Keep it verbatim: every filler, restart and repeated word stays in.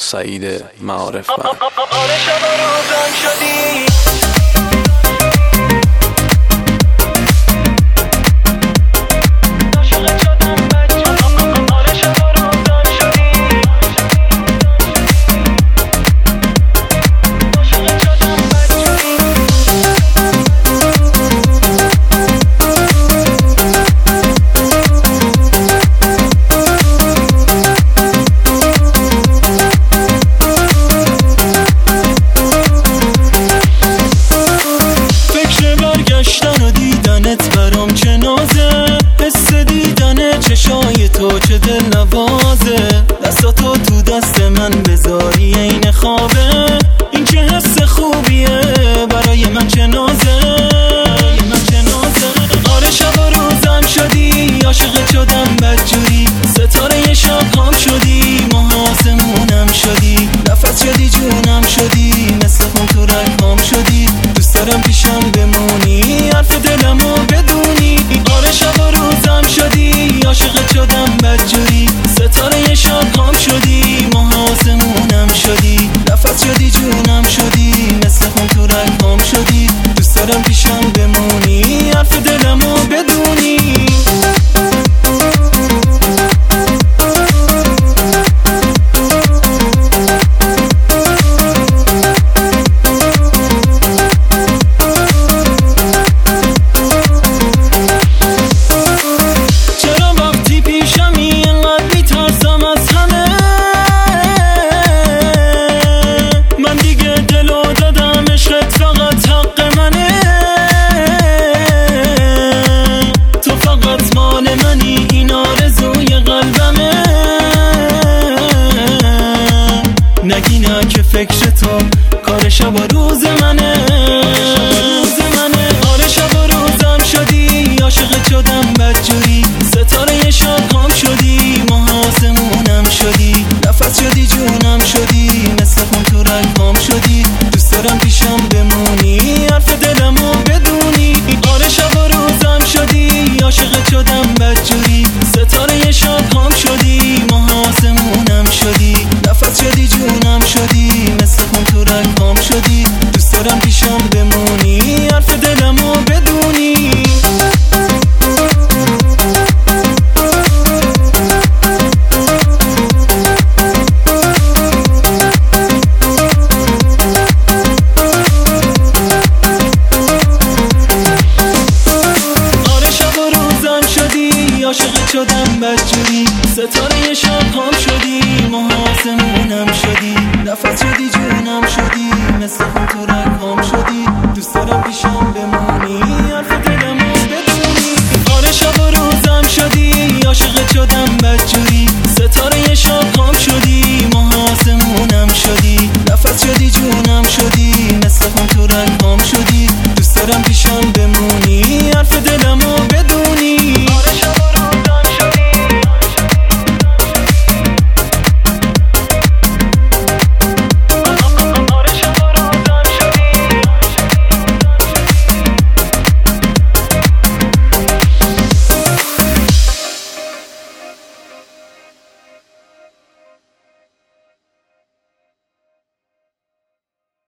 سعید معارف بند. آره شب و روزم شدی برام چه نازه، حس دیدن چشای تو چه دل نوازه، دستاتو تو دست من بذاری این خوابه، این چه حس خوبیه برای من چه نازه، من چه نازه. آره شب و روزم شدی، عاشقت شدم بدجوری، ستاره شب هم شدی، ماه آسمونم شدی، نفس شدی جونم شدی، مثل خون تو رنگام شدی، دوست دارم پیشم بمونی، حرف دلمو بدونی. آره شب و روزم شدی، عاشقت شدم بدجوری، ستاره شب هم شدی، ماه آسمونم شدی، نفس شدی جونم شدی، مثل خون تو رنگام شدی، دوست دارم پیشم بمونی، حرف دلمو بدونی. نگی نه که فکر تو کار شب و روز منه، آره شب و روزم شدی، عاشقت شدم بدجوری، ستاره شب هم شدی، ماه آسمونم شدی، نفس شدی جونم شدی، مثل خون تو رنگام شدی، دوست دارم پیشم بمونی، حرف دلمو بدونی. آره شب و روزم شدی، عاشقت شدم بدجوری، ستاره شب هم شدی، ماه آسمونم شدی، نفس شدی جونم شدی، مثل خون تو رنگام شدی، دوست دارم پیشم بمونی، حرف دلمو بدونی. آره شب و روزم شدی، عاشقت شدم بدجوری، ستاره شب هم شدی، ماه آسمونم شدی، نفس شدی جونم شدی، مثل خون تو رنگام